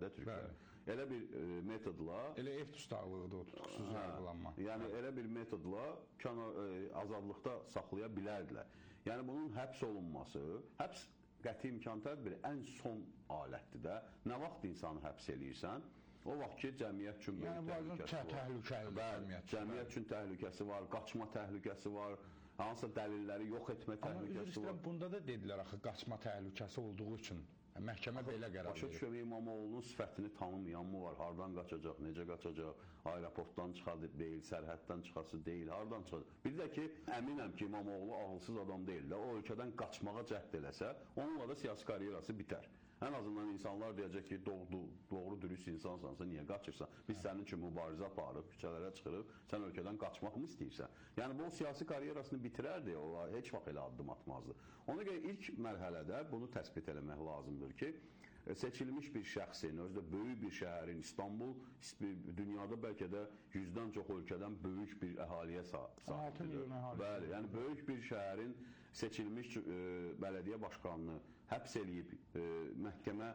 də Türkiyə. Elə bir metodla... Elə ev tustaqlığıdır o tutqusuz yargılanma. Yəni elə bir metodla azadlıqda saxlaya bilərdilər. Yəni bunun həbs olunması, həbs qəti imkan tədbiri ən son alətdir də. Nə vaxt insanı həbs eləyirsən, o vaxt ki, cəmiyyət üçün böyük təhlükəsi var. Cəmiyyət üçün təhlükəsi var, qaçma təhlükəsi var, hansısa dəlilləri yox etmə təhlükəsi var. Bunda da dedilər axı, qaçma təhlükəsi olduğu üçün məhkəmə belə qərar verir. Başa düşürəm, İmamoğlu'nun sifətini tanımayan mı var? Hardan qaçacaq, necə qaçacaq, aeroportdan çıxadı deyil, sərhəddən çıxası deyil, hardan çıxacaq? Bir də ki, əminəm ki, İmamoğlu ağılsız adam deyil də, o ölkədən qaçmağa cəhd eləsə, onunla da siyasi karyerası bitər. Ən azından insanlar deyəcək ki, doğru dürüst insansansa, niyə qaçırsan? Biz sənin üçün mübarizə aparıb, küçələrə çıxırıq, sən ölkədən qaçmaq mı istəyirsən? Yəni, bu siyasi karyerasını bitirərdi, o heç vaxt elə addım atmazdı. Ona görə ilk mərhələdə bunu təsbit eləmək lazımdır ki, seçilmiş bir şəxsin, özü də böyük bir şəhərin, İstanbul, dünyada bəlkə də 100-dən çox ölkədən böyük bir əhaliyə sahibdir. Bəli, yəni böyük bir şəhərin seçilmiş bələdiyyə başqanını həbs eləyib məhkəmə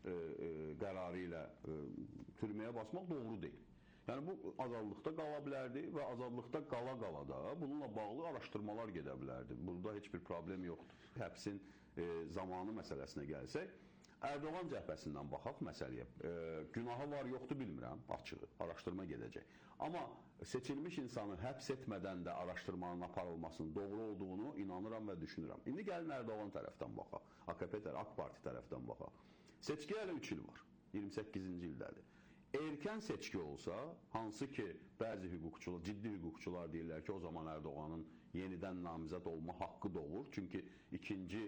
qərarı ilə türməyə basmaq doğru deyil. Yəni, bu azadlıqda qala bilərdi və azadlıqda qala-qala da bununla bağlı araşdırmalar gedə bilərdi. Burada heç bir problem yoxdur. Həbsin zamanı məsələsinə gəlsək, Ərdoğan cəhbəsindən baxaq məsələyə. Günahı var, yoxdur bilmirəm, açığı, araşdırma gedəcək. Amma seçilmiş insanı həbs etmədən də araşdırmanın aparılmasının doğru olduğunu inanıram və düşünürəm. İndi gəlin Ərdoğan tərəfdən baxaq, AKP tərəf, AK Parti tərəfdən baxaq. Seçkiyə hələ 3 il var, 28-ci ildədir. Erkən seçki olsa, hansı ki, bəzi hüquqçular, ciddi hüquqçular deyirlər ki, o zaman Ərdoğanın yenidən namizəd olma haqqı doğur. Çünki ikinci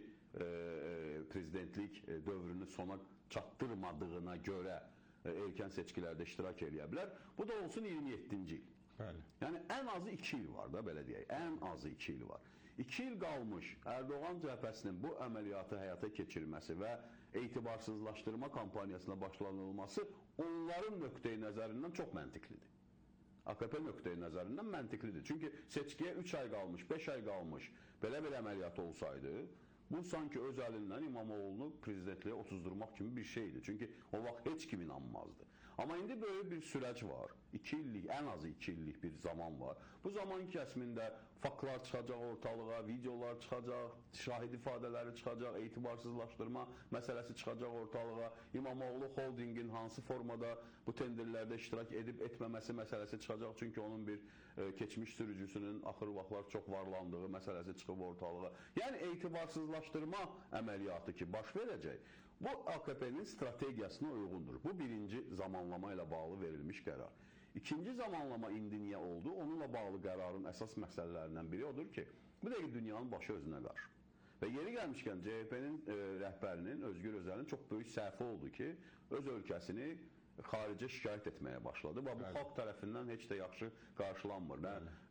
prezidentlik dövrünü sona çatdırmadığına görə erkən seçkilərdə iştirak edə bilər. Bu da olsun 27-ci il. Bəli. Yəni, ən azı 2 il var da, belə deyək. Ən azı 2 il var. 2 il qalmış Ərdoğan cəhbəsinin bu əməliyyatı həyata keçirməsi və etibarsızlaşdırma kampaniyasına başlanılması onların nöqteyi nəzərindən çox məntiqlidir. AKP nöqteyi nəzərindən məntiqlidir. Çünki seçkiyə 3 ay qalmış, 5 ay qalmış belə bir əməliyyat olsaydı, bu sanki öz əlindən İmamoğlu'nu prezidentliyə otuzdurmaq kimi bir şeydir. Çünki o vaxt heç kim inanmazdı. Amma indi böyle bir süreç var. 2 illik, en azı 2 illik bir zaman var. Bu zaman kəsimində faktlar çıxacaq ortalığa, videolar çıxacaq, şahid ifadələri çıxacaq, etibarsızlaşdırma məsələsi çıxacaq ortalığa, İmamoğlu holdingin hansı formada bu tenderlərdə iştirak edib etməməsi məsələsi çıxacaq. Çünki onun bir keçmiş sürücüsünün axır vaxtlar çox varlandığı məsələsi çıxıb ortalığa. Yəni etibarsızlaşdırma əməliyyatı ki baş verəcək, bu AKP'nin strategiyasına uyğundur. Bu birinci zamanlama ilə bağlı verilmiş qərar. İkinci zamanlama indi niyə oldu? Onunla bağlı qərarın əsas məsələlərindən biri odur ki, bu dəqiq dünyanın başı özünə qarşı. Və yeri gəlmişkən CHP'nin rəhbərinin, Özgür Özel'in çox böyük səhvi oldu ki, öz ölkəsini xaricə şikayət etməyə başladı. Bu xalq tərəfindən heç də yaxşı qarşılanmır.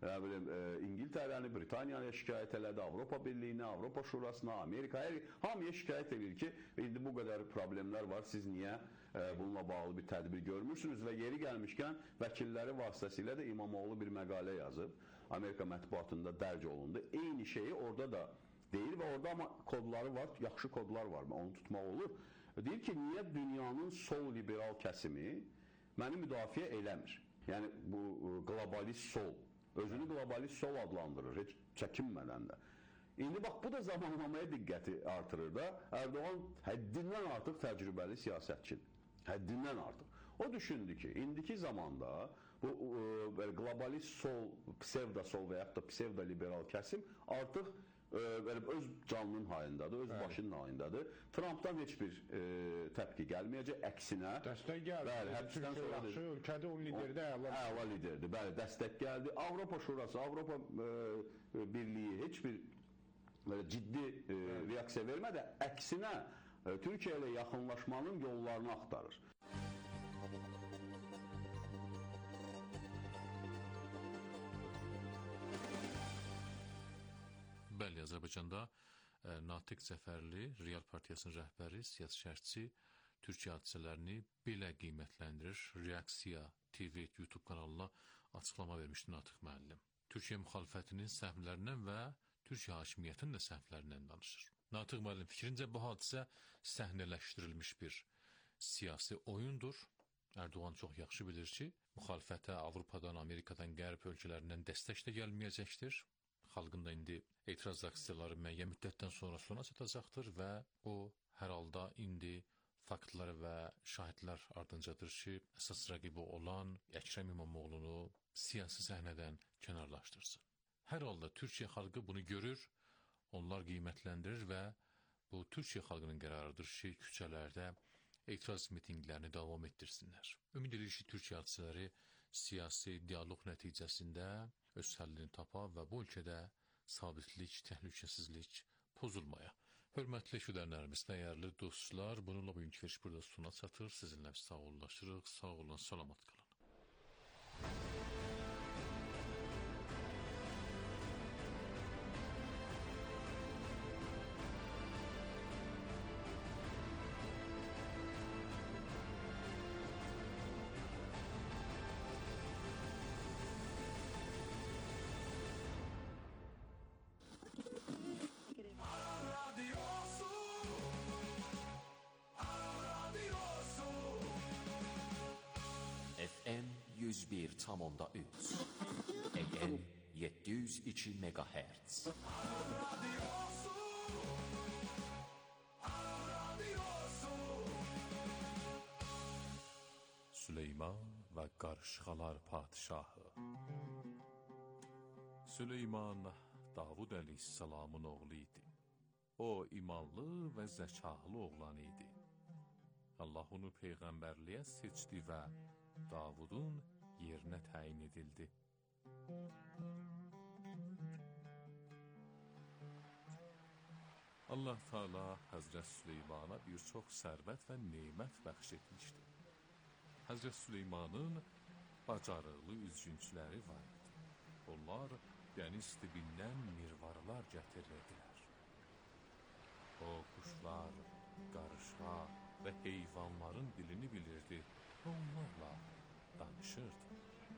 İngiltərəni, Britaniyanı şikayət elədi, Avropa Birliyinə, Avropa Şurasına, Amerikaya, hamıya şikayət edir ki, indi bu qədər problemlər var, siz niyə bununla bağlı bir tədbir görmürsünüz? Və yeri gəlmişkən vəkilləri vasitəsilə də İmamoğlu bir məqalə yazıb, Amerika mətbuatında dərc olundu. Eyni şeyi orada da deyir və orada amma kodları var, yaxşı kodlar var, onu tutmaq olur. Deyir ki, niyə dünyanın sol liberal kəsimi məni müdafiə eləmir? Yəni, bu globalist sol, özünü globalist sol adlandırır, heç çəkinmədən də. İndi bax, bu da zamanlamaya diqqəti artırır da, Ərdoğan həddindən artıq təcrübəli siyasətçidir. Həddindən artıq. O düşündü ki, indiki zamanda bu globalist sol, psevdo-sol və yaxud da psevdo-liberal kəsim artıq öz canının hayındadır, öz başının hayındadır. Trumpdan heç bir təpki gəlməyəcək, əksinə dəstək gəldi. Türkiyə yaxşı ölkədə o liderdə əla liderdir. Bəli, dəstək gəldi. Avropa Şurası, Avropa Birliyi heç bir ciddi reaksiya vermədi. Əksinə Türkiyə ilə yaxınlaşmanın yollarını axtarır. Bəli, Azərbaycanda Natiq Zəfərli, Real Partiyasının rəhbəri, siyasi şərhçi Türkiyə hadisələrini belə qiymətləndirir. Reaksiya TV YouTube kanalına açıqlama vermişdi Natiq müəllim. Türkiyə müxalifətinin səhvlərindən və Türkiyə hakimiyyətinin də səhvlərindən danışır. Natiq müəllim fikrincə bu hadisə səhnələşdirilmiş bir siyasi oyundur. Erdoğan çox yaxşı bilir ki, müxalifətə Avropadan, Amerikadan, Qərb ölkələrindən dəstək də gəlməyəcəkdir. Xalqın da indi etiraz aksiyaları müəyyən müddətdən sonra sona çatacaqdır və o hər halda indi faktlar və şahidlər ardıncadır ki, əsas rəqibi olan Əkrəm İmamoğlunu siyasi səhnədən kənarlaşdırsın. Hər halda Türkiyə xalqı bunu görür, onlar qiymətləndirir və bu Türkiyə xalqının qərarıdır ki, küçələrdə etiraz mitinqlərini davam etdirsinlər. Ümid edirik ki, Türkiyə hadisələri siyasi dialoq nəticəsində öz həllini tapa və bu ölkədə sabitlik, təhlükəsizlik pozulmaya. Hörmətli eşidənlərimiz, dəyərli dostlar, bununla bugünkü veriş burada sona çatır. Sizinlə sağollaşırıq, sağ olun, salamat qalın. FM 101,3 AM 702 MHz Süleyman və qarışqalar padişahı. Süleyman Davud əleyhissalamın oğlu idi. O imanlı və zəkalı oğlan idi. Allah onu peyğəmbərliyə seçdi və Davudun yerinə təyin edildi. Allah Teala Həzrət Süleymana bir çox sərvət və nemət bəxş etmişdi. Həzrət Süleymanın bacarıqlı üzgünçüləri var idi. Onlar dəniz dibindən mirvarlar gətirirdilər. O quşlar, qarışqa və heyvanların dilini bilirdi. Onlarla danışırdı.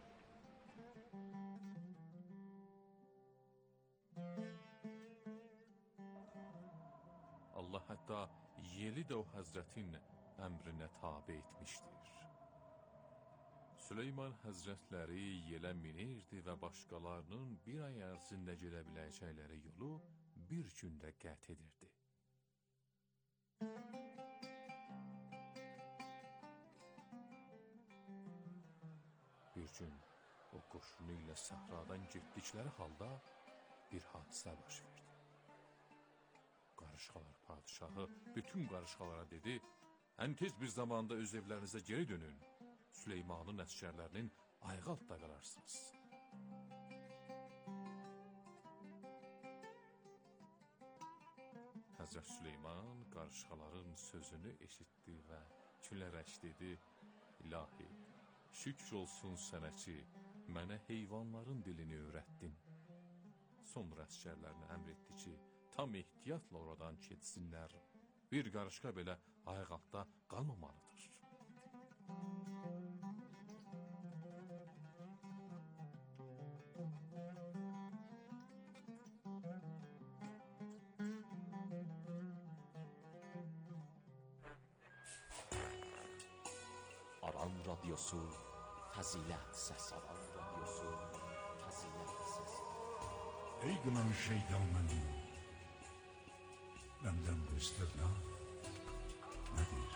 Allah hətta yeli də o həzrətin əmrinə tabe etmişdir. Süleyman həzrətləri yelə minirdi və başqalarının bir ay ərzində gedə biləcəkləri yolu bir gündə qət edirdi. Bir gün o qoşunu ilə səhradan getdikləri halda bir hadisə baş verdi. Qarışqalar padişahı bütün qarışqalara dedi, ən tez bir zamanda öz evlərinizə geri dönün, Süleymanın əsgərlərinin ayağı altda qalarsınız. Həzrət Süleyman qarışqaların sözünü eşitdi və gülərək dedi, İlahi, şükür olsun sənə ki, mənə heyvanların dilini öyrətdin. Sonra əsgərlərinə əmr etdi ki, tam ehtiyatla oradan keçsinlər. Bir qarışqa belə ayaq altda qalmamalıdır. Aran Radyosu Fəzilət Səsi. Aran Radyosu Fəzilət Səsi. Ey qınan şeytanın, məndən bu istirna nədir?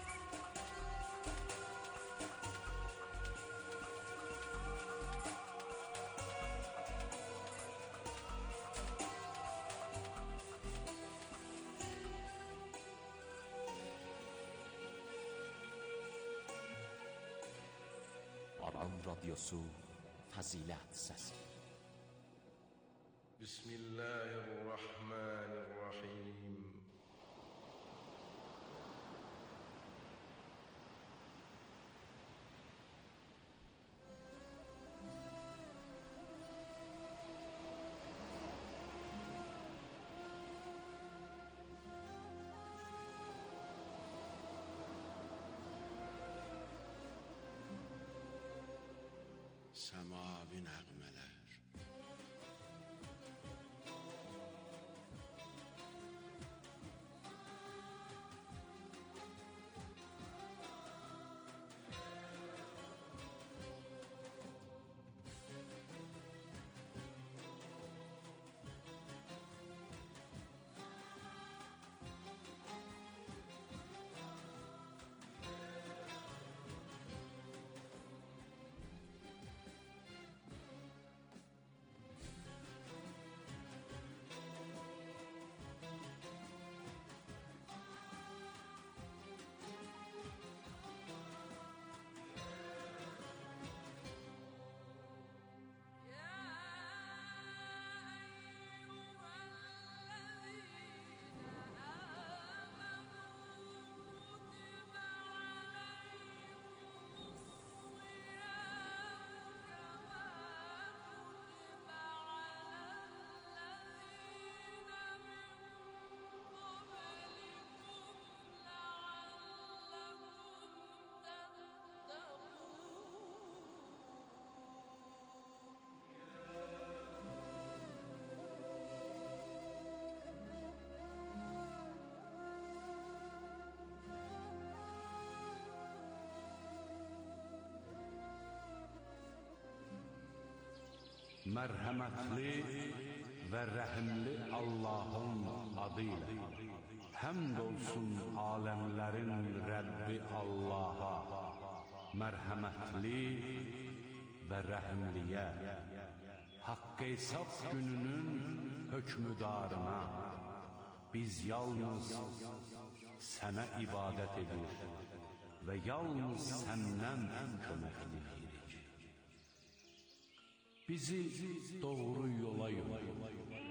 Aran Radyosu Fəzilət Səsi. Bismillahirrahmanirrahim. Səmavi nəğmələr. mərhəmətli və rəhimli Allahın adı ilə. Həmd olsun aləmlərin Rəbbi Allaha, mərhəmətli və rəhimliyə, haqq hesab gününün hökmüdarına. Biz yalnız sənə ibadət edir və yalnız səndən kömək edirik. Bizi doğru yola yolla.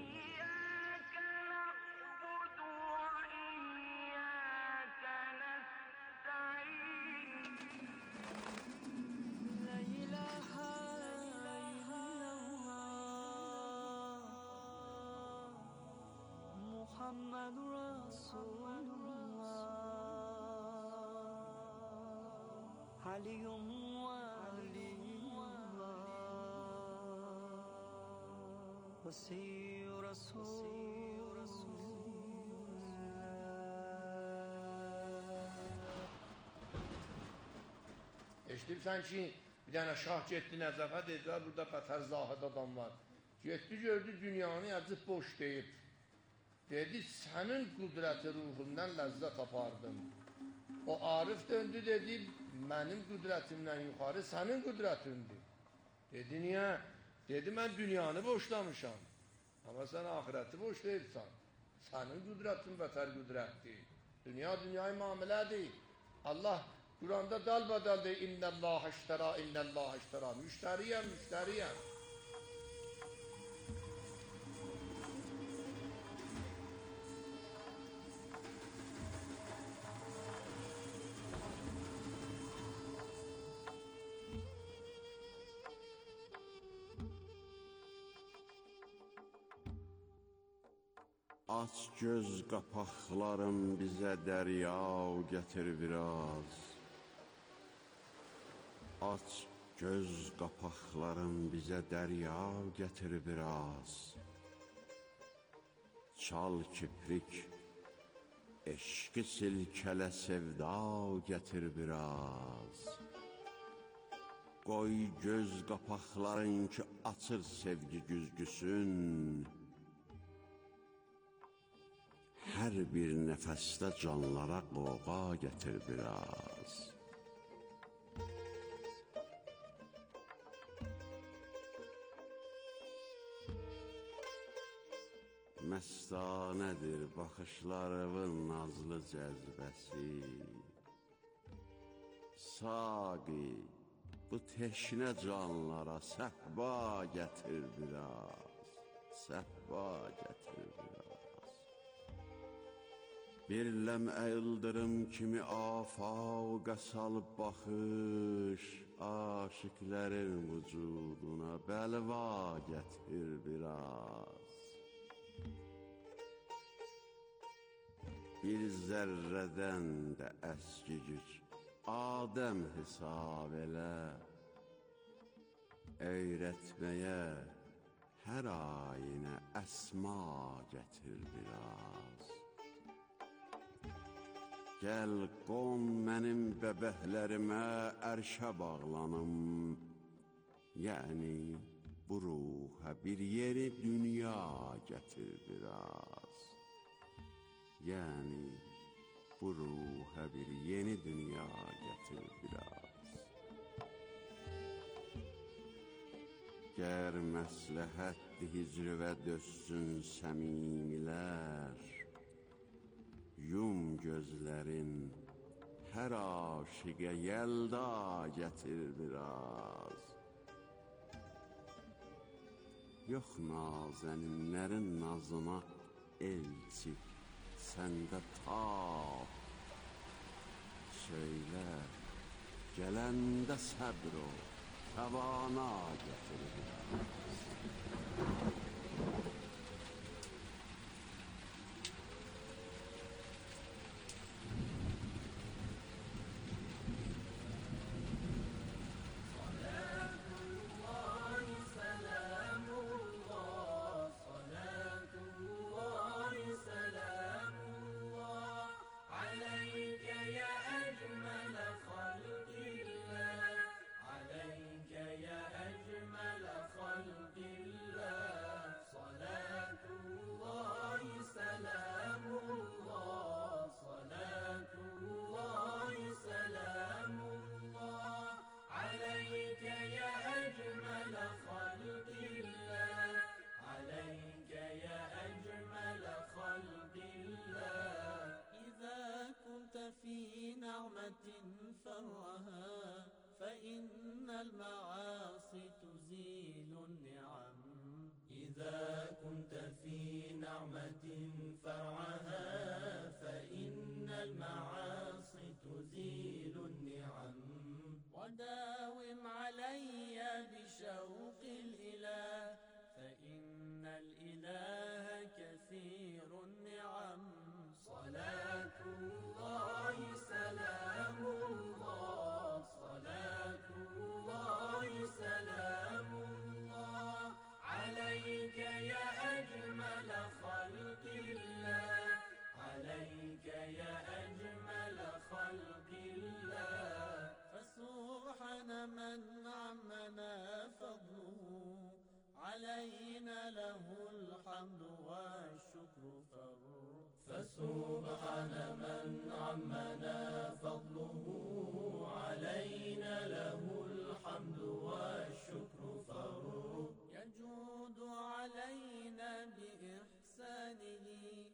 Eşidirsən ki, bir dənə şah getdi Nəcəfə, dedilər, burada qətər zahid adam var. Getdi, gördü, dünyanı yazıb boş deyib. Dedi, sənin qüdrəti ruhundan ləzzət apardım. O Arif döndü, dedi, mənim qüdrətimdən yuxarı sənin qüdrətindir. Dedi, niyə? Dedi, mən dünyanı boşlamışam. Amma sən ahirəti boş deyirsən. Sənin qüdrətin bətər qüdrətdir. Dünyayı mamulədir. Allah Quranda dalbadal deyir, İnnəllâh iştərâ, İnnəllâh iştərâ. Müştəriyəm, müştəriyəm. Aç göz qapaqlarım bizə dərya gətir biraz. Aç göz qapaqlarım bizə dərya gətir biraz. Çal kiprik, eşqi silkələ sevda gətir biraz. Qoy göz qapaqların ki açır sevgi güzgüsün. Hər bir nəfəsdə canlara qoğa gətir biraz. Məstanədir baxışlarımın nazlı cəzbəsi. Saqi, bu teşnə canlara səhba gətir biraz. Səhba gətir biraz. Bir ləmə ildırım kimi afaqa salıb baxış, aşıqlərin vücuduna bəlva gətir biraz. Bir zərrədən də əskicik Adəm hesab elə, öyrətməyə hər ayinə əsma gətir biraz. Gəl qon mənim bəbəhlərimə ərşə bağlanım, yəni bu ruha bir yeri dünya gətir biraz. Yəni bu ruha bir yeni dünya gətir biraz. Gər məsləhətdir hicrivə dözsün səmimilər, yum gözlərin, hər aşiqə yəlda gətir biraz. Yox nazəninlərin nazına elçi, səndə tap. Söylə, gələndə səbr ol, təvana gətir biraz. عليك يا أجمل خلق الله إذا كنت في نعمة فرعها فإن المعاصي تزيل النعم وداوم علي بشوق الإله فإن الإله كثير النعم صلاة الله سلام الله صلاة الله سلام الله عليك يا أجمل خلق الله عليك يا أجمل خلق الله فسبحان من عمنا فضله علينا له الحمد والشكر فسبحان من عمنا فضله علينا له الحمد والشكر يجود علينا بإحسانه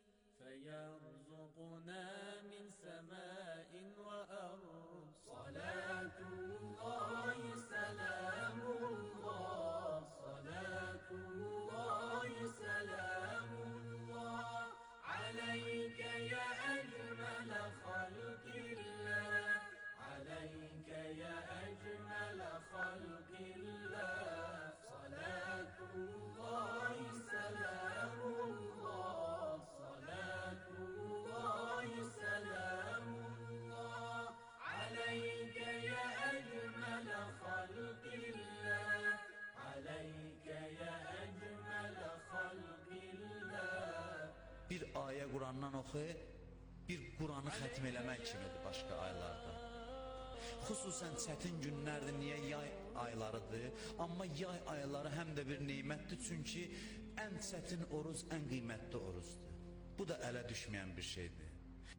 فيرزقنا من سماء وأرض صلاة الله سلام الله صلاة الله سلام الله عليك يا أجمل خلق الله عليك يا أجمل خلق الله صلاة الله سلام الله صلاة الله سلام الله عليك يا أجمل خلق الله عليك يا أجمل خلق الله. Bir ayə Qurandan oxu, bir Quranı xətm eləmək kimidir başqa aylarda. Xüsusən çətin günlərdir, niyə yay aylarıdır, amma yay ayları həm də bir neymətdir, çünki ən çətin oruz, ən qiymətli oruzdur. Bu da ələ düşməyən bir şeydir.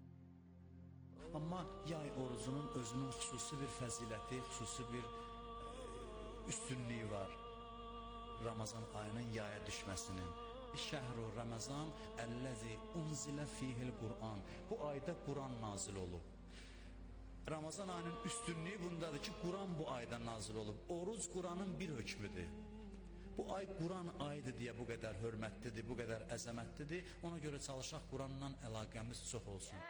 Amma yay oruzunun özünün xüsusi bir fəziləti, xüsusi bir üstünlüyü var. Ramazan ayının yaya düşməsinin. Şəhru Ramazan əlləzi unzilə fihil Qur'an. Bu ayda Quran nazil olub. Ramazan ayının üstünlüyü bundadır ki, Quran bu ayda nazil olub. Oruc Quranın bir hökmüdür. Bu ay Quran ayıdır deyə bu qədər hörmətlidir, bu qədər əzəmətlidir. Ona görə çalışaq Quranla əlaqəmiz çox olsun.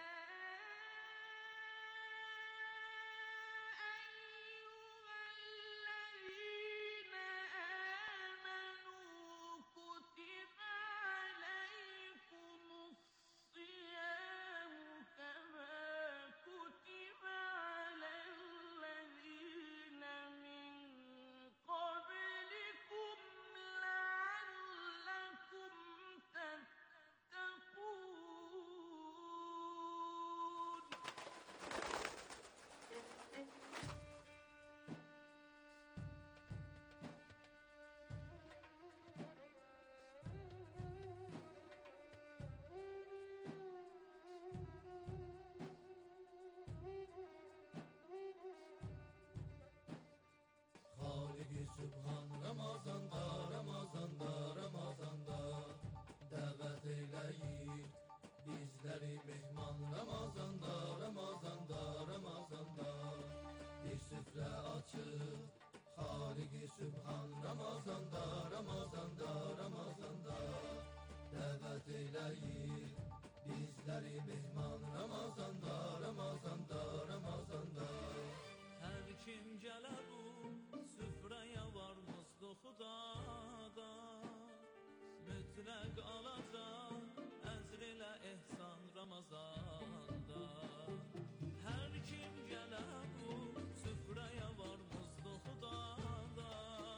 Sübhan Ramazanda, Ramazanda, Ramazanda dəvət eyləyir bizləri mehman Ramazanda, Ramazanda, Ramazanda bir süfrə açıq Xaliq-i Sübhan Ramazanda, Ramazanda, Ramazanda dəvət eyləyir bizləri mehman Ramazanda, Ramazanda, Ramazanda hər kim gələ bu süfrəyə varmızdı xudada mütləq alacaq əzr ilə ehsan Ramazanda hər kim gələ bu süfrəyə varmızdı xudada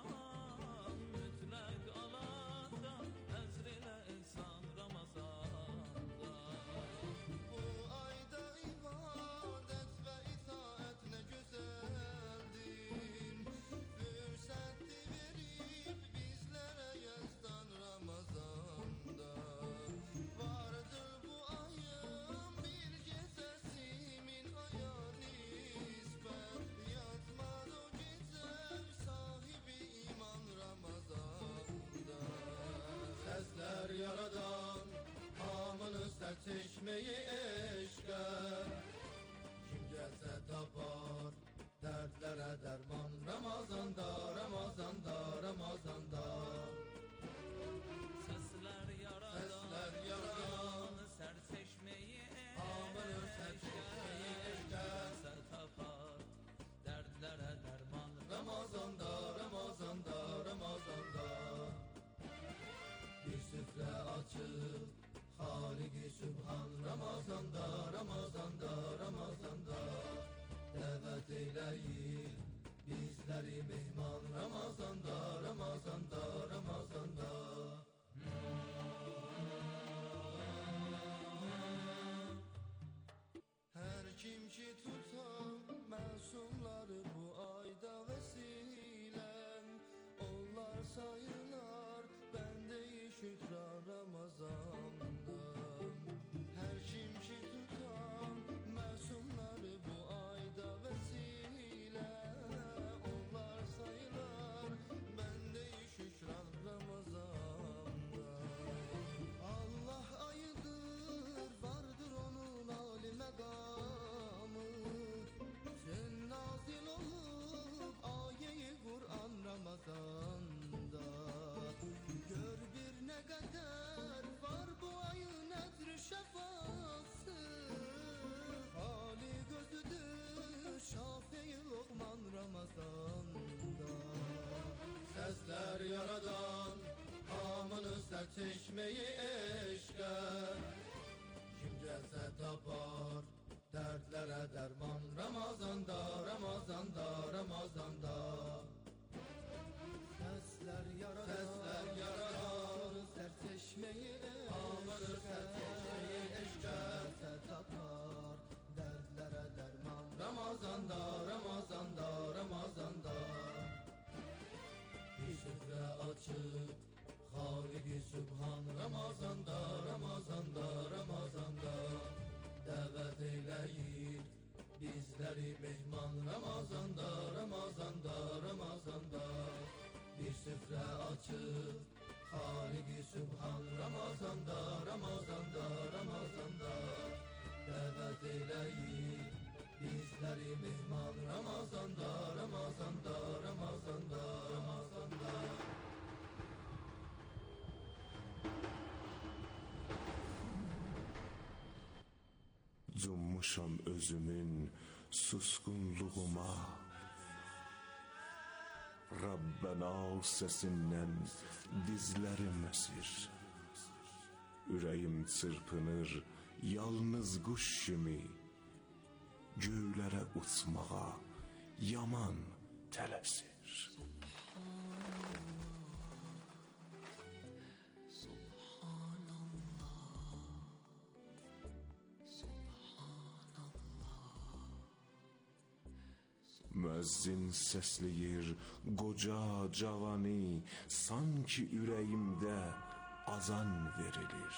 mütləq alacaq əzr ilə ehsan Ramazanda bu ayda ibadət və itaət nə gözəldir fürsəti verib bizlərə yazdan Ramazanda vardır bu ayın bir gecəsi min aya nisbət yatmaz o gecə sahibi iman Ramazanda səslər yaradan hamını sər çeşməyi eşqə kim gəlsə tapar dərdlərə dərman Ramazanda, Ramazanda, Ramazanda çeşmeyi eşke. Kim gelse tapar dertlere derman, Ramazanda, Ramazanda, Ramazanda. Sesler yarar, serçeşmeyi eşke tapar dertlere derman, Ramazanda, Ramazanda, Ramazanda. Bir süfre açıp Halik-i Sübhan, Ramazanda, Ramazanda, Ramazanda. Davet eyleyir bizleri mehman, Ramazanda, Ramazanda, Ramazanda. Bir süfre açıp Halik-i Sübhan, Ramazanda, Ramazanda, Ramazanda. Davet eyleyir bizleri mehman, Ramazanda, Ramazanda, Ramazanda, Ramazanda. Cummuşam özümün suskunluğuma, Rabbena sesindən dizlərim əsir. Ürəyim çırpınır yalnız quş kimi, göylərə uçmağa yaman tələsir. Müəzzin səsləyir qoca cavani, sanki ürəyimdə azan verilir.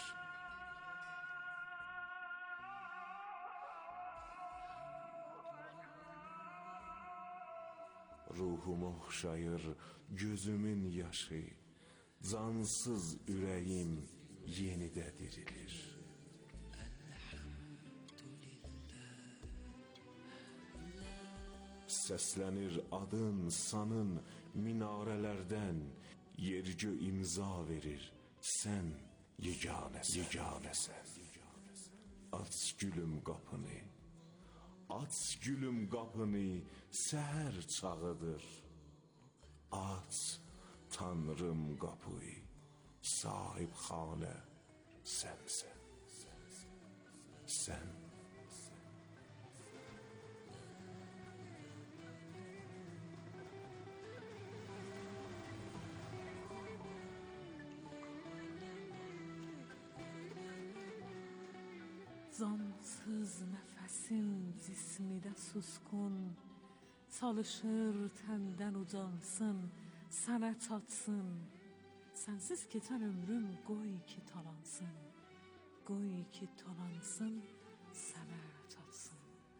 Ruhumu oxşayır gözümün yaşı, cansız ürəyim yenidə dirilir. Səslənir adın, sanın minarələrdən, yergö imza verir, sən yeganəsən. Aç gülüm qapını, aç gülüm qapını, səhər çağıdır. Aç Tanrım qapıyı, sahib xanə sənsən. Sən. Cansız nəfəsim cismidə suskun, çalışır təndən ucansın, sənə çatsın. Sənsiz keçən ömrüm qoy ki talansın, qoy ki talansın, sənə çatsın.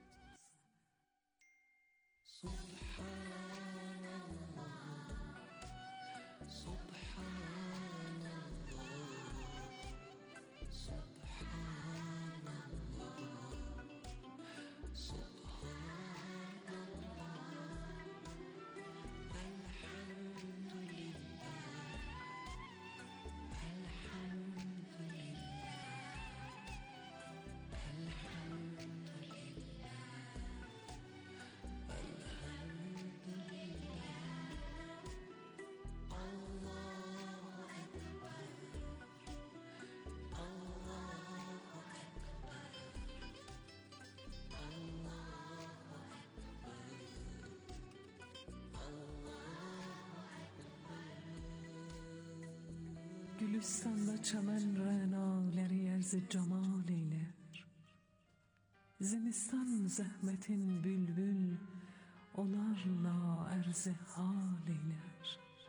Gülüstanda çəmən rənaləri ərz camal eylər. Zimistan zəhmətin bülbül onlarla ərz hal eylər.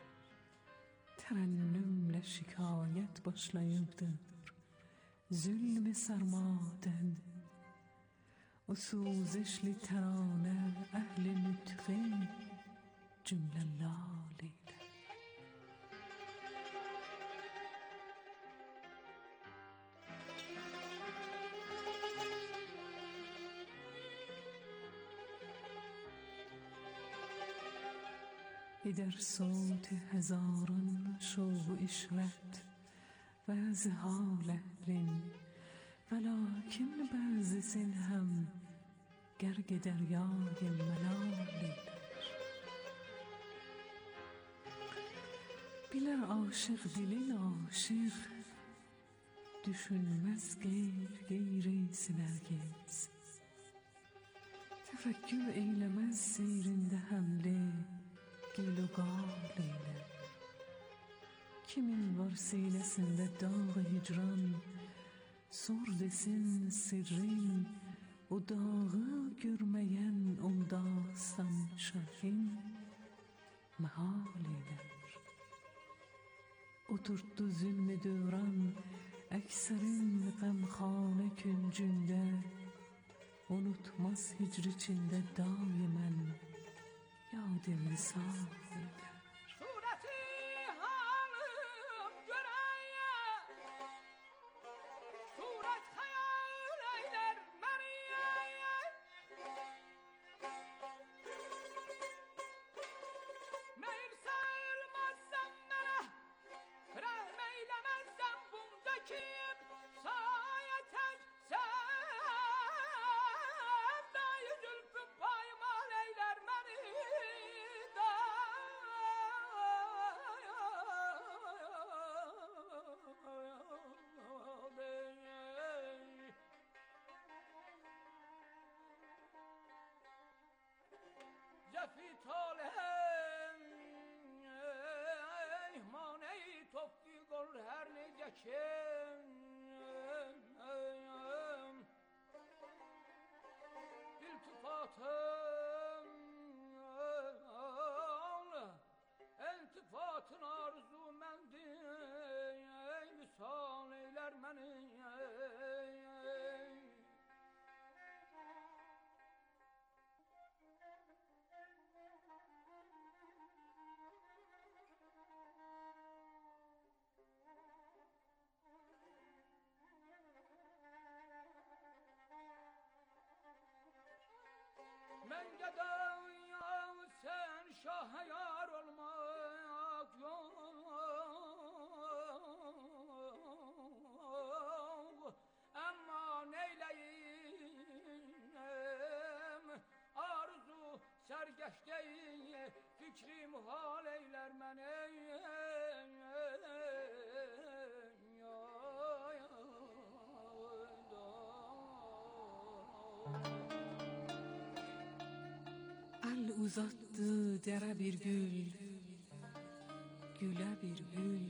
Tərənnümlə şikayət başlayıbdır zülm-i sərmadən. O suzişli təranə əhli lütfi cümlə lal eylər. در صوت هزاران شوق و اشرت و ذهال اهل ولكن بعضی‌سین هم گرگ دریای ملالی. Bilər aşık dilin aşık düşünmez geyrisi nergiz. Tefekkür eylemez seyrinde hemle gül o gal eyle. Kimin var seylesinde dağ hicran sor desin sirrin o dağı görmeyen umdastan şahin mahal eyler. Oturttu zulmü dövran ekserin gamkhane küncünde unutmaz hicr içinde daimen yad-ı visal eyler. Cefi talhem mane topki gol her nece kim iltifatım iltifatın arzu mendi misal eyler meni. Men gedayım sen şah yar olmak yok. Ama neyleyim arzu sergeç değil fikri muhal eyler meni. Uzattı dere bir gül, güle bir gül,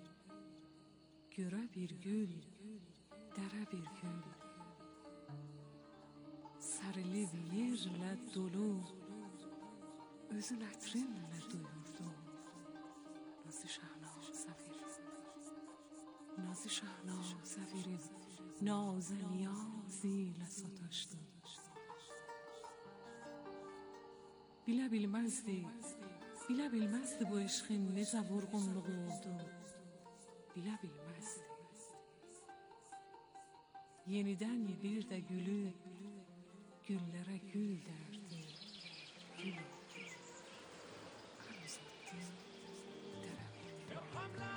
göre bir gül, dere bir gül. Sarılıp yerle dolu, özün ətrinle duyurdu. Nazı Şahnaz Zafirim, naz niyaz ile sataşdı. Bile bilmezdi bu aşkın nece vurgunluğu oldu. Bile bilmezdi. Yeniden bir de gülü, güllere gül derdi. Gül oldu. Uzattı, dere bir gül.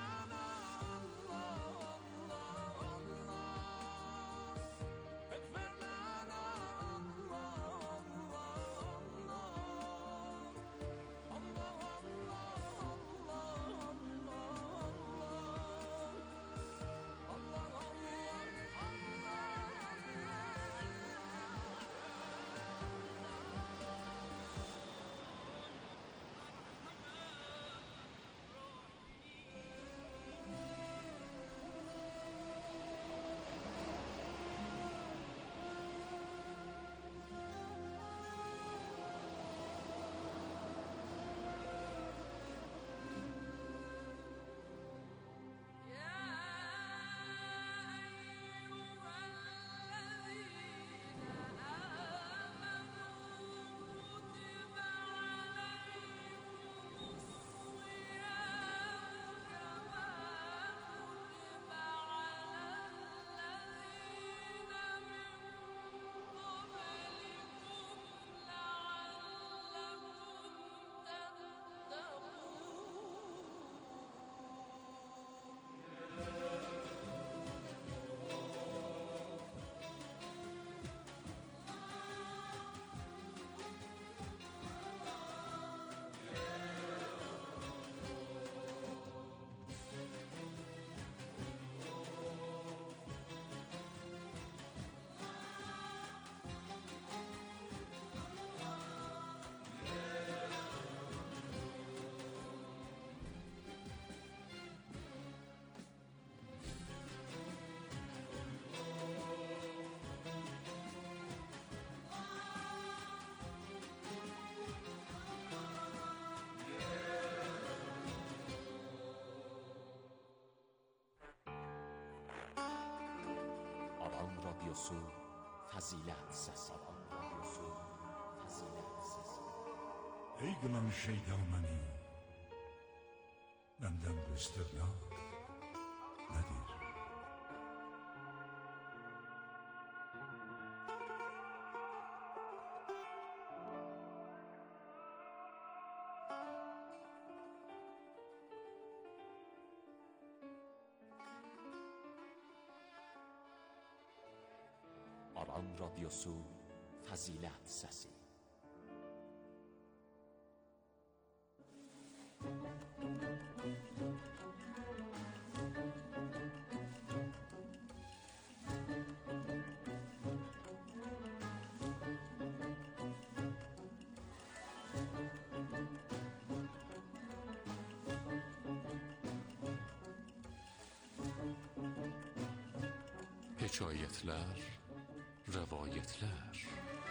radyosu Fəzilət Səsi. Aran radyosu Fəzilət Səsi. Ey qınan şeytan məni, məndən bu istirnaq nədir? Aran radyosu Fəzilət Səsi. Hekayətlər, rəvayətlər.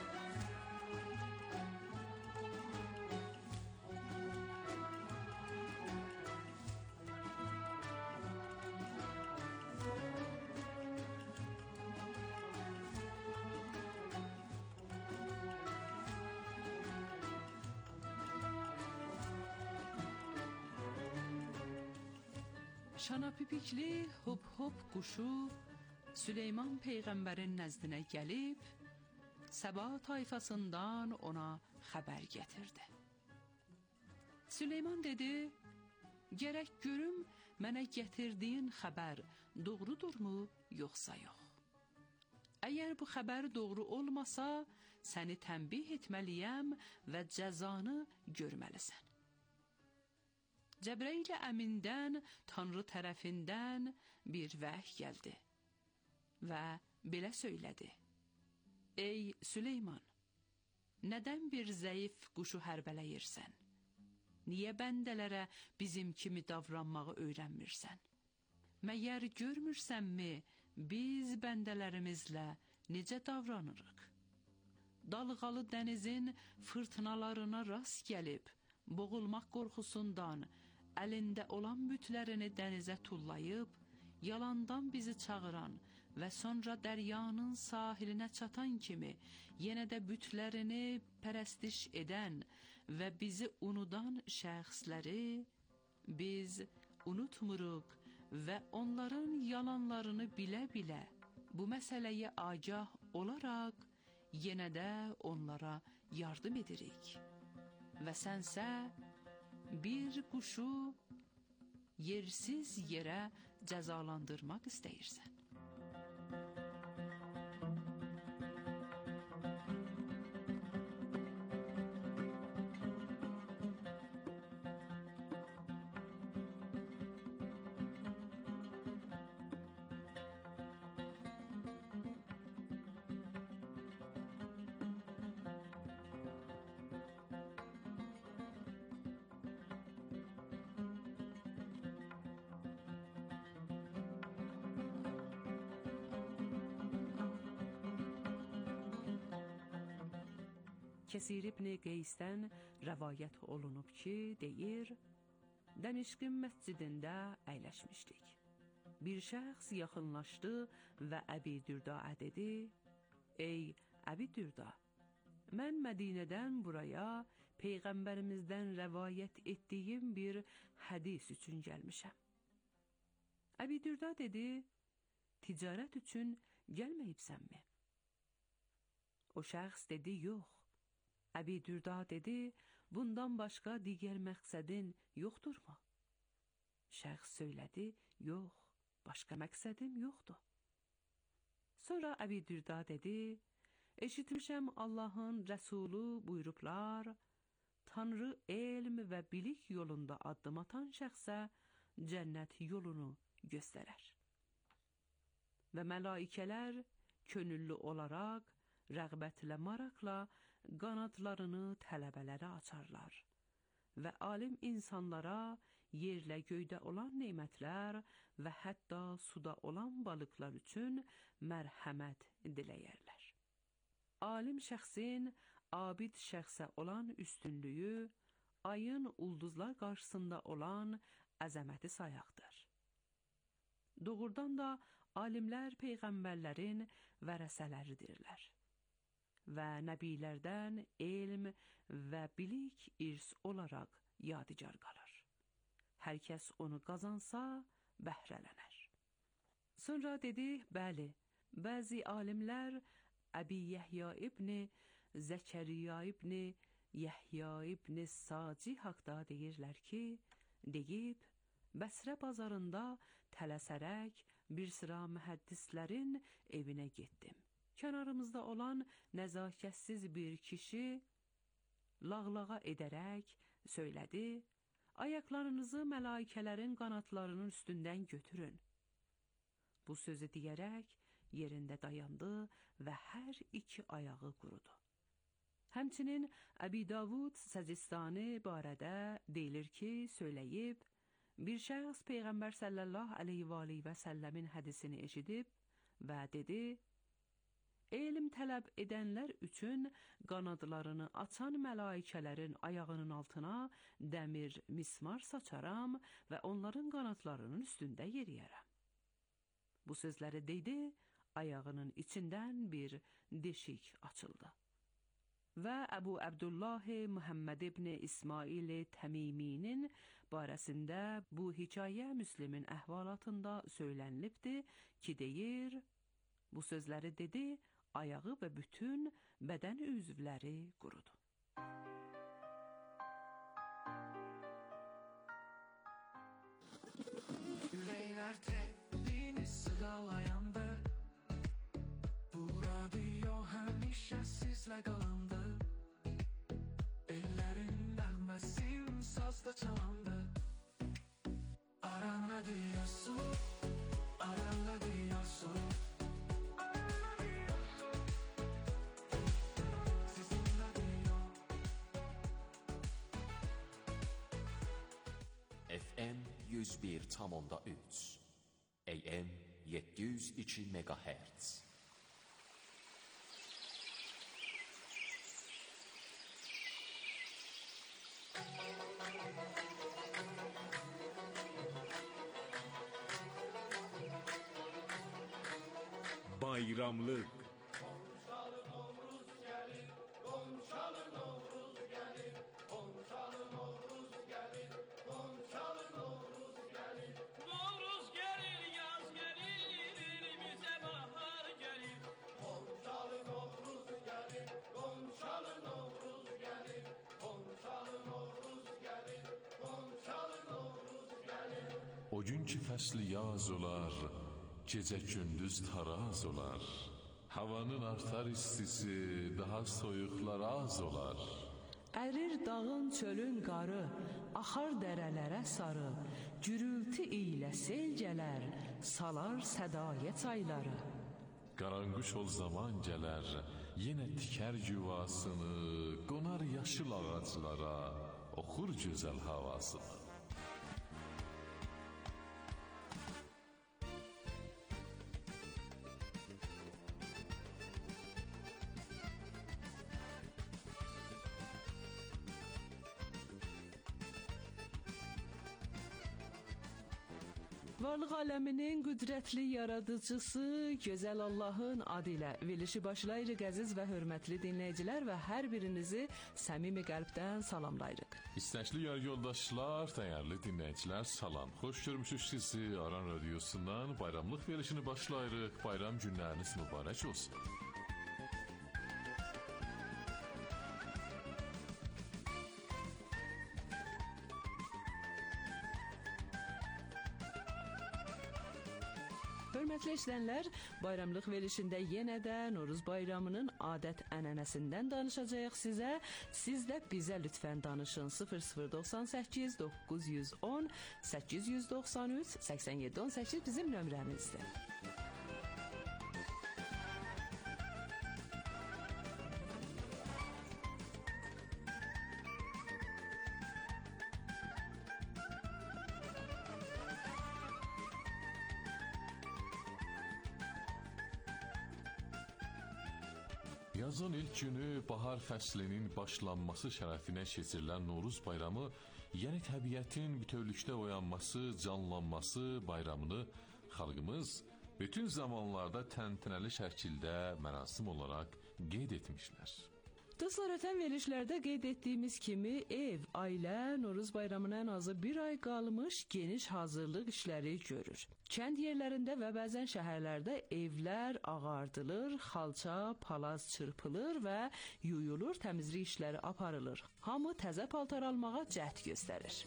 Şanapipikli hop hop quşu Süleyman Peyğəmbərin nəzdinə gəlib, Səba tayfasından ona xəbər gətirdi. Süleyman dedi, gərək görüm mənə gətirdiyin xəbər doğrudurmu, yoxsa yox. Əgər bu xəbər doğru olmasa, səni tənbih etməliyəm və cəzanı görməlisən. Cəbreyl əmindən, Tanrı tərəfindən bir vəhy gəldi və belə söylədi. Ey Süleyman, nədən bir zəif quşu hərbələyirsən? Niyə bəndələrə bizim kimi davranmağı öyrənmirsən? Məyər görmürsənmi, biz bəndələrimizlə necə davranırıq? Dalğalı dənizin fırtınalarına rast gəlib, boğulmaq qorxusundan, əlində olan bütlərini dənizə tullayıb, yalandan bizi çağıran və sonra dəryanın sahilinə çatan kimi yenə də bütlərini pərəstiş edən və bizi unudan şəxsləri biz unutmuruq və onların yalanlarını bilə-bilə bu məsələyə agah olaraq yenə də onlara yardım edirik. Və sənsə bir quşu yersiz yerə cəzalandırmaq istəyirsən. Kəsir İbn Qeysdən rəvayət olunub ki, deyir, Dəmişqin məscidində əyləşmişdik. Bir şəxs yaxınlaşdı və Əbi Dürdaya dedi, Ey Əbi Dürda, mən Mədinədən buraya Peyğəmbərimizdən rəvayət etdiyim bir hədis üçün gəlmişəm. Əbi Dürda dedi, ticarət üçün gəlməyibsənmi? O şəxs dedi, yox. Əbi Dürda dedi, bundan başqa digər məqsədin yoxdurmu? Şəxs söylədi, yox, başqa məqsədim yoxdur. Sonra Əbi Dürda dedi, eşitmişəm Allahın Rəsulu buyurublar, Tanrı elm və bilik yolunda addım atan şəxsə cənnət yolunu göstərər. Və mələikələr könüllü olaraq, rəğbətlə, maraqla qanadlarını tələbələrə açarlar və alim insanlara yerlə göydə olan nemətlər və hətta suda olan balıqlar üçün mərhəmət diləyərlər. Alim şəxsin abid şəxsə olan üstünlüyü, ayın ulduzlar qarşısında olan əzəməti sayaqdır. Doğrudan da alimlər peyğəmbərlərin vərəsələridirlər və nəbilərdən elm və bilik irs olaraq yadigar qalır. Hər kəs onu qazansa, bəhrələnər. Sonra dedi, bəli, bəzi alimlər Əbi Yəhya ibn Zəkəriya ibn Yəhya ibn Saci haqda deyirlər ki, deyib, Bəsrə bazarında tələsərək bir sıra mühəddislərin evinə getdim. Kənarımızda olan nəzakətsiz bir kişi lağlağa edərək söylədi, ayaqlarınızı mələikələrin qanatlarının üstündən götürün. Bu sözü deyərək yerində dayandı və hər iki ayağı qurudu. Həmçinin Əbi Davud Səcistani barədə deyilir ki, söyləyib, bir şəxs Peyğəmbər sallallahu aleyhi və səlləmin hədisini eşidib və dedi, elm tələb edənlər üçün qanadlarını açan mələikələrin ayağının altına dəmir mismar saçaram və onların qanadlarının üstündə yeriyərəm. Bu sözləri dedi, ayağının içindən bir deşik açıldı. Və Əbu Əbdullah Muhammed ibn İsmail Təmiminin barəsində bu hikayə Müslimin əhvalatında söylənilibdir ki, deyir, bu sözləri dedi, ayağı və bütün bədən üzvləri qurudu. Ürəklər təlini sığalayandı, bu radio həmişə sizlə qalandı, ellərin nəğməsin sazda çalandı. Aran radiosu, Aran radiosu, FM 101.3 AM 702 MHz. Bayramlıq O gün ki fəsli yaz olar, gecə gündüz taraz olar, havanın artar istisi, daha soyuqlar az olar. Ərir dağın çölün qarı, axar dərələrə sarı, gürültü ilə sel gələr, salar sədaya çayları. Qaranquş ol zaman gələr, yenə tikər yuvasını, qonar yaşıl ağaclara, oxur gözəl havasını. Varlıq aləminin qüdrətli yaradıcısı, gözəl Allahın adı ilə verilişi başlayırıq əziz və hörmətli dinləyicilər və hər birinizi səmimi qəlbdən salamlayırıq. İstəkli yoldaşlar, dəyərli dinləyicilər, salam. Xoş görmüşük sizi Aran Radiosundan. Bayramlıq verilişini başlayırıq. Bayram günləriniz mübarək olsun. Hörmətli eşidənlər, bayramlıq verilişində yenə də Noruz bayramının adət-ənənəsindən danışacağıq sizə. Siz də bizə lütfən danışın. 0098 910 893 8718 bizim nömrəmizdir. Yazın ilk günü bahar fəslinin başlanması şərəfinə keçirilən Noruz bayramı, yəni təbiətin bütövlükdə oyanması, canlanması bayramını Xalqımız bütün zamanlarda təntənəli şəkildə mərasim olaraq qeyd etmişlər. Dostlar, ötən verilişlərdə qeyd etdiyimiz kimi ev, ailə Novruz bayramına ən azı bir ay qalmış geniş hazırlıq işləri görür. Kənd yerlərində və bəzən şəhərlərdə evlər ağardılır, xalça, palaz çırpılır və yuyulur, təmizlik işləri aparılır. Hamı təzə paltar almağa cəhd göstərir.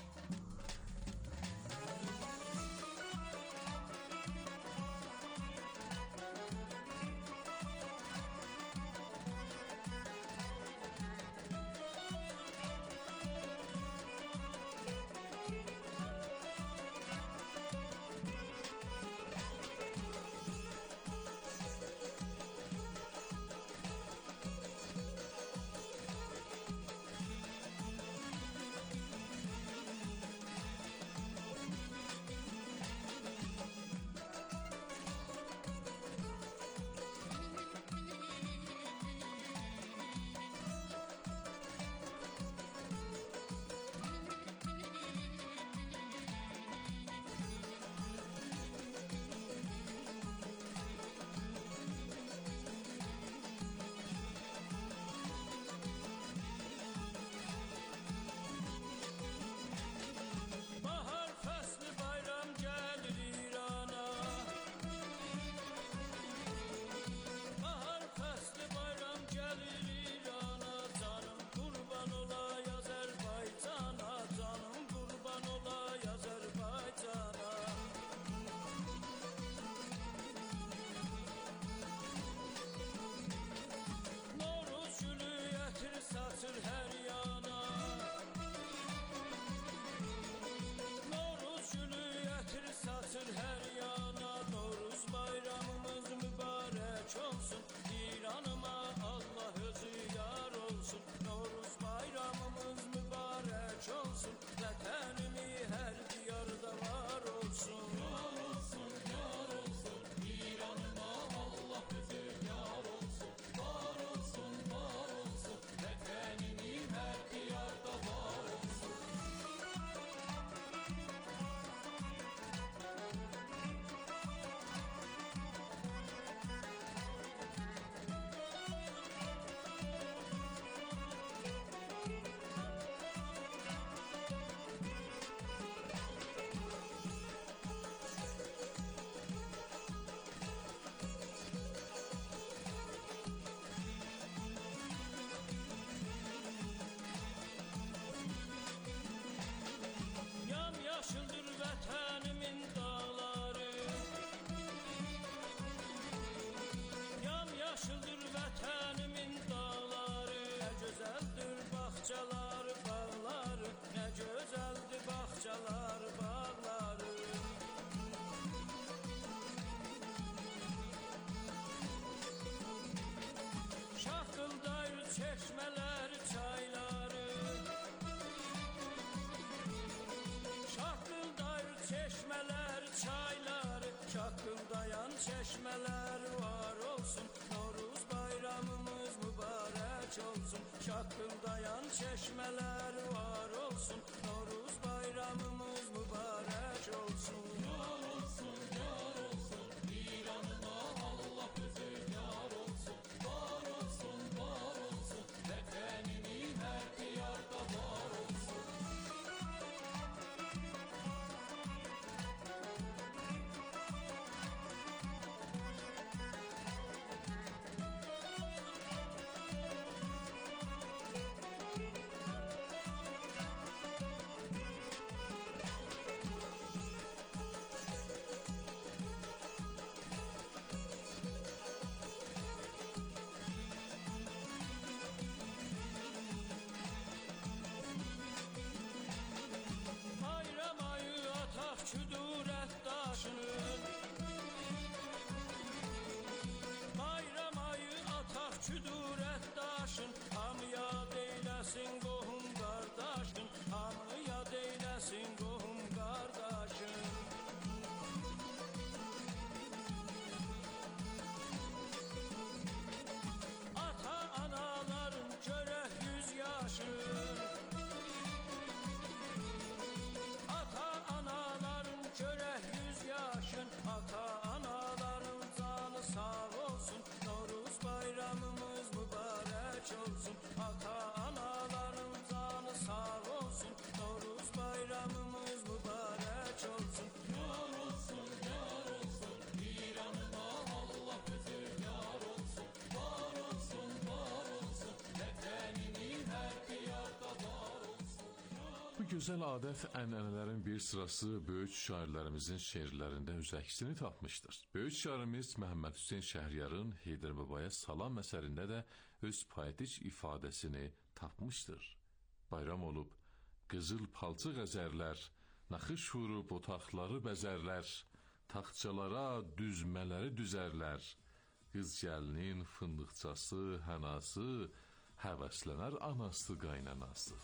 Çeşmeler var olsun, Novruz bayramımız mübarek olsun. Şakıldayan çeşmeler var olsun, Novruz bayramımız mübarek olsun. Yar olsun, yar olsun, İran'ına Allah bize yar olsun. Var olsun, var olsun, vətənimin hər diyarda var olsun. olsun. Ata-analarım canı sağ olsun. Novruz bayramımız mübarək olsun. Yar olsun, yar olsun. İranıma Allah özür yar olsun. Var olsun, var olsun. Vətənimin hər qiyarda var olsun. Bu gözəl adət-ənənələrin bir sırası böyük şairlərimizin şeirlərində öz əksini tapmışdır. Böyük şairimiz Məhəmməd Hüseyn Şəhriyarın Heydər Babaya Salam əsərində də öz poetik ifadəsini tapmışdır. Bayram olub, qızıl palçıq əzərlər, naxış vurub otaqları bəzərlər, taxtçalara düzmələri düzərlər, qız gəlinin fındıqçası, hənası, həvəslənər anası, qaynanası.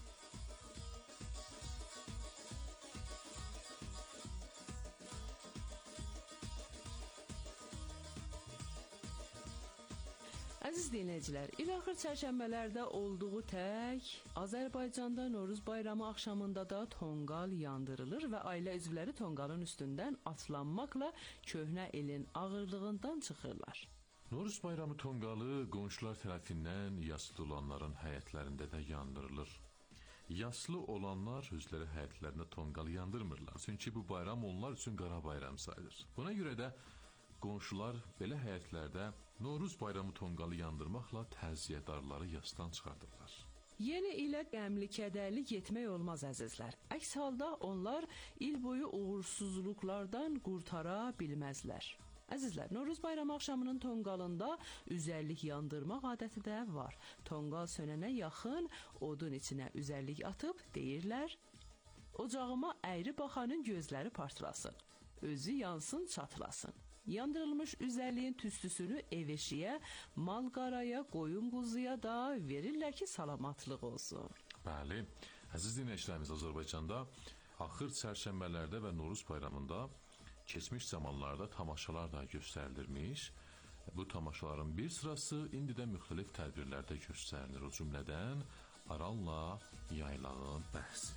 Əziz dinləyicilər, ilaxır çərşənbələrdə olduğu tək, Azərbaycanda Novruz bayramı axşamında da tonqal yandırılır və ailə üzvləri tonqalın üstündən atlanmaqla köhnə ilin ağırlığından çıxırlar. Novruz bayramı tonqalı qonşular tərəfindən yaslı olanların həyətlərində də yandırılır. Yaslı olanlar özləri həyətlərində tonqal yandırmırlar, çünki bu bayram onlar üçün qara bayram sayılır. Buna görə də qonşular belə həyətlərdə Novruz bayramı tonqalı yandırmaqla təziyyədarları yasdan çıxardırlar. Yeni ilə qəmli, kədərli getmək olmaz əzizlər. Əks halda onlar il boyu uğursuzluqlardan qurtara bilməzlər. Əzizlər, Novruz bayramı axşamının tonqalında üzərlik yandırmaq adəti də var. Tonqal sönənə yaxın odun içinə üzərlik atıb deyirlər: ocağıma əyri baxanın gözləri partlasın, özü yansın çatlasın. Yandırılmış üzərliyin tüstüsünü ev-eşiyə, mal-qaraya, qoyun-quzuya da verirlər ki, salamatlıq olsun. Bəli, əziz dinləyicilərimiz, Azərbaycanda axır çərşənbələrdə və Novruz bayramında keçmiş zamanlarda tamaşalar da göstərilirmiş. Bu tamaşaların bir sırası indi də müxtəlif tədbirlərdə göstərilir. O cümlədən Aranla Yaylağın bəhsi.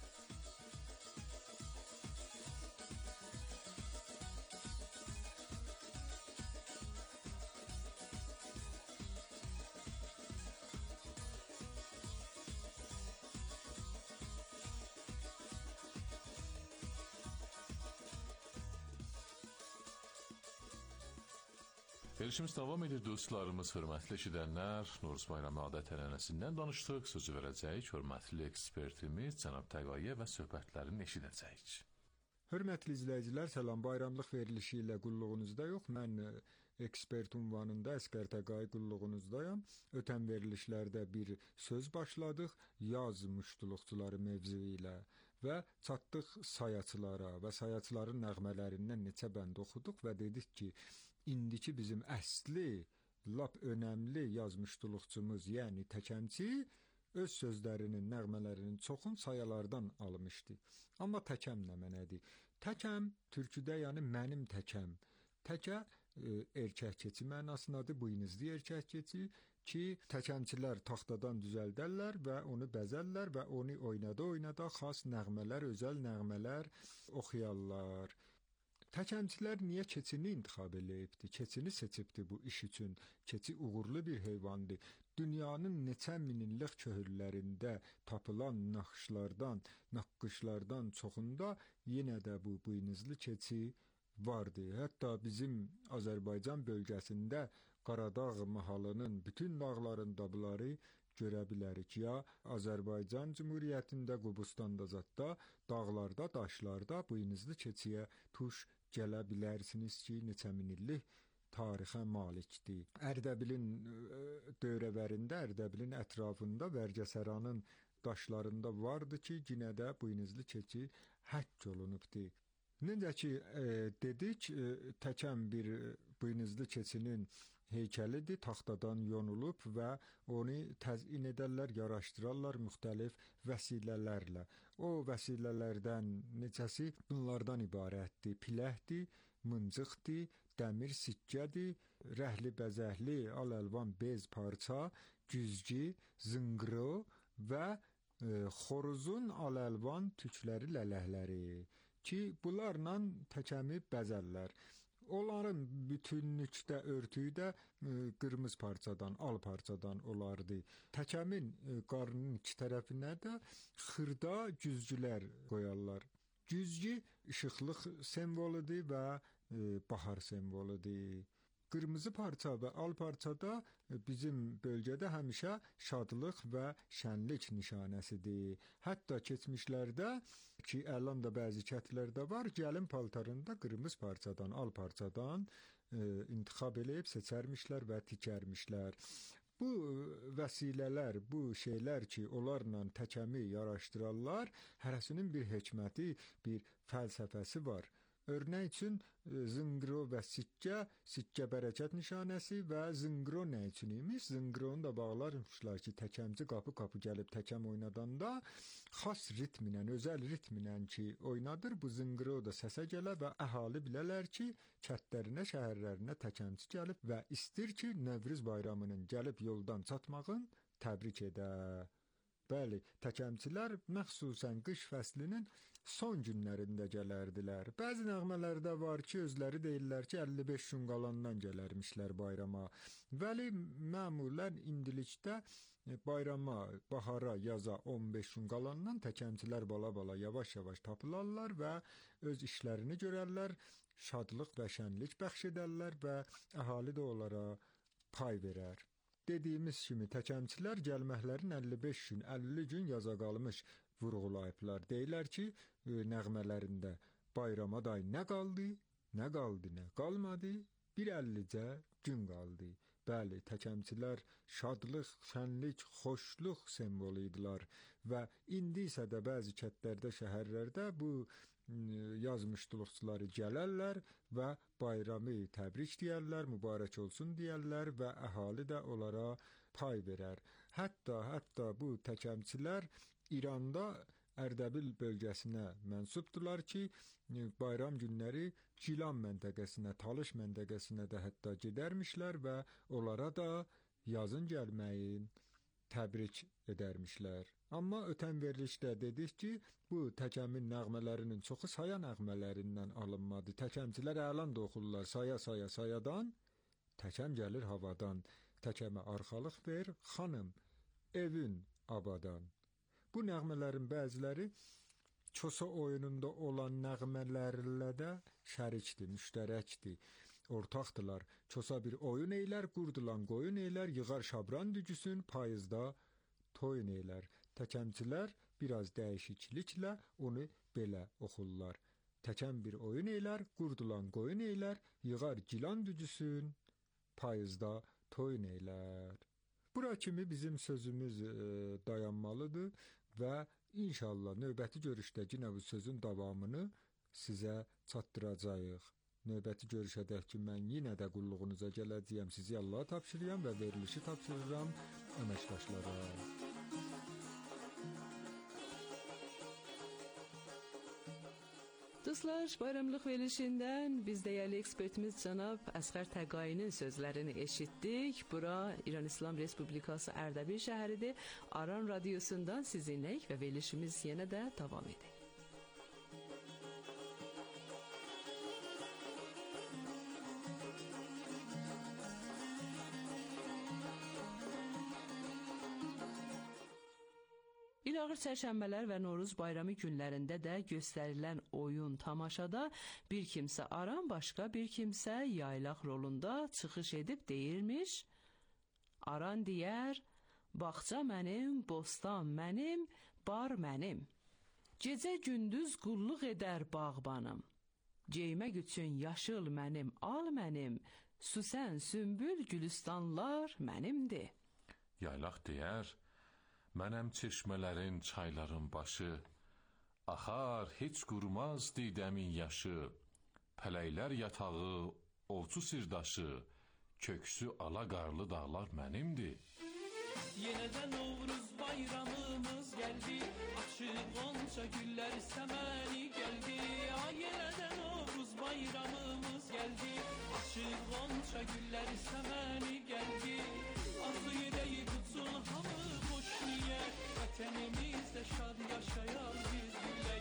Verilişimiz davam edir dostlarımız, hörmətli eşidənlər. Novruz bayramı adət-ənənəsindən danışdıq. Sözü verəcəyik hörmətli ekspertimiz Cənab Təqayə və söhbətlərini eşidəcəyik. Hörmətli izləyicilər, salam. Bayramlıq verilişi ilə qulluğunuzda yox. Mən ekspert ünvanında Əsgər Təqayə qulluğunuzdayam. Ötən verilişlərdə bir söz başladıq yaz muştuluqçuları mövzu ilə və çatdıq sayaçılara və sayaçıların nəğmələrindən neçə bənd oxuduq və dedik ki, indiki bizim əsli, lap önəmli yazmışduluqçumuz, yəni Təkəmçi, öz sözlərinin, nəğmələrinin çoxun sayalardan almışdı. Amma təkəm nə mənədir? Təkəm türküdə yəni mənim təkəm. Təkə erkək keçi mənasındadır, buynuzlu erkək keçi ki, təkəmçilər taxtadan düzəldərlər və onu bəzərlər və onu oynada-oynada xas nəğmələr, özəl nəğmələr oxuyarlar. Təkəmçilər niyə keçini intikhab eləyibdi? Keçini seçibdi bu iş üçün. Keçi uğurlu bir heyvandır. Dünyanın neçə minillik köhürlərində tapılan naxışlardan, naqqışlardan çoxunda yenə də bu buynuzlu keçi vardı. Hətta bizim Azərbaycan bölgəsində Qaradağ mahalının bütün dağlarında bunları görə bilərik. Ya Azərbaycan Cümhuriyyətində, Qobustanda zətdə, dağlarda, daşlarda buynuzlu keçiyə tuş gələ bilərsiniz ki, neçə minillik tarixə malikdir. Ərdəbilin dövrəvərində, Ərdəbilin ətrafında Vərgəsəranın daşlarında vardı ki, yenə də buynuzlu keçi həkk olunubdur. Necə ki, dedik, təkəm bir buynuzlu keçinin heykəlidir, taxtadan yonulub və onu təzyin edərlər, yaraşdırarlar müxtəlif vəsilələrlə. O vəsilələrdən neçəsi bunlardan ibarətdir. Piləhdir, mıncıqdır, dəmir sikkədir, rəhli bəzəkli, al-əlvan bez parça, güzgü, zınqıro və xoruzun al-əlvan tükləri, lələkləri ki, bunlarla təkəmi bəzərlər. onların bütünlükdə örtüyü də qırmızı parçadan, al parçadan olardı. Təkəmin qarnının iki tərəfinə də xırda güzgülər qoyarlar. Güzgü işıqlıq simvoludur və bahar simvoludur. Qırmızı parça və al parçada bizim bölgədə həmişə şadlıq və şənlik nişanəsidir. Hətta keçmişlərdə ki, əlan da bəzi kəndlərdə var, gəlin paltarında qırmızı parçadan, al parçadan intixab edib seçərmişlər və tikərmişlər. Bu vəsilələr, bu şeylər ki, onlarla təkəmi yaraşdırarlar, hərəsinin bir hikməti, bir fəlsəfəsi var. Örnək üçün zınqro və sikkə bərəkət nişanəsi və zınqro nə üçün imiş? Zınqronu da bağlarmışlar ki, təkəmci qapı-qapı gəlib təkəm oynadanda xas ritmlə, özəl ritmlə ki, oynadır. Bu zınqro da səsə gələ və əhali bilələr ki, kəndlərinə, şəhərlərinə təkəmci gəlib və istir ki, Nəvruz bayramının gəlib yoldan çatmağın təbrik edə. Bəli, təkəmcilər məxsusən qış fəslinin son günlərində gələrdilər. Bəzi nəğmələrdə var ki, özləri deyirlər ki, 55 gün qalandan gələrmişlər bayrama. Bəli, məmulən indilikdə bayrama, bahara, yaza 15 gün qalandan təkəmcilər bala-bala yavaş-yavaş tapılarlar və öz işlərini görərlər, şadlıq və şənlik bəxş edərlər və əhali də onlara pay verər. Dediyimiz kimi təkəmçilər gəlməklərin 55 gün, 50 gün yaza qalmış vurğulayıblar. Deyirlər ki, nəğmələrində bayrama day nə qaldı, nə qalmadı, bir 50-cə gün qaldı. Bəli, təkəmçilər şadlıq, şənlik, xoşluq simvolu idilər və indi isə də bəzi kəndlərdə, şəhərlərdə bu yazmışdılıqçıları gələrlər və bayramı təbrik deyərlər, mübarək olsun deyərlər və əhali də onlara pay verər. Hətta bu təkəmçilər İranda Ərdəbil bölgəsinə mənsubdular ki, bayram günləri Gilan məntəqəsinə, Talış məntəqəsinə də hətta gedərmişlər və onlara da yazın gəlməyin təbrik edərmişlər. Amma ötən verilişdə dedik ki, bu təkəmin nəğmələrinin çoxu saya nəğmələrindən alınmadı. Təkəmcilər əlan da oxurlar sayadan, təkəm gəlir havadan. Təkəmə arxalıq ver, xanım, evin abadan. Bu nəğmələrin bəziləri Çosa oyununda olan nəğmələrlə də şərikdir, müştərəkdir, ortaqdılar. Çosa bir oyun eylər, qurdulan qoyun eylər, yığar şabran dügüsün, payızda toyun eylər. Təkəmçilər biraz dəyişikliklə onu belə oxurlar. Təkəm bir oyun eylər, qurdulan qoyun eylər, yığar gilan dügüsün, payızda toyun eylər. Bura kimi bizim sözümüz dayanmalıdır və İnşallah növbəti görüşdə yenə bu sözün davamını sizə çatdıracağıq. Növbəti görüşədək ki, mən yenə də qulluğunuza gələcəyəm, sizi Allaha tapşırıram və verilişi tapşırıram əməkdaşlara. Dostlar, bayramlıq verilişindən biz dəyərli ekspertimiz cənab Əsqər Təqayinin sözlərini eşitdik. Bura İran İslam Respublikası Ərdəbil şəhəridir. Aran radiosundan sizinləyik və verilişimiz yenə də davam edir. İlağır çərşənbələr və Noruz bayramı günlərində də göstərilən oyun tamaşada bir kimsə aran, başqa bir kimsə yaylaq rolunda çıxış edib deyirmiş. Aran deyər, bağça mənim, bostan mənim, bar mənim. Gecə gündüz qulluq edər bağbanım. Geymək üçün yaşıl mənim, al mənim, süsən, sümbül, gülüstanlar mənimdir. Yaylaq deyər, mənəm çeşmələrin, çayların başı, axar, heç qurmaz didəmin yaşı, pələklər yatağı, ovçu sirdaşı, köksü alaqarlı dağlar mənimdir. Yenə də Novruz bayramımız gəldi, açıq qonça güllər səməni gəldi. Yenə də Novruz bayramımız gəldi, açıq qonça güllər səməni gəldi. Arzu edəyi qutsul hamı boş niyə, vətənimizdə şad yaşayar biz gülə.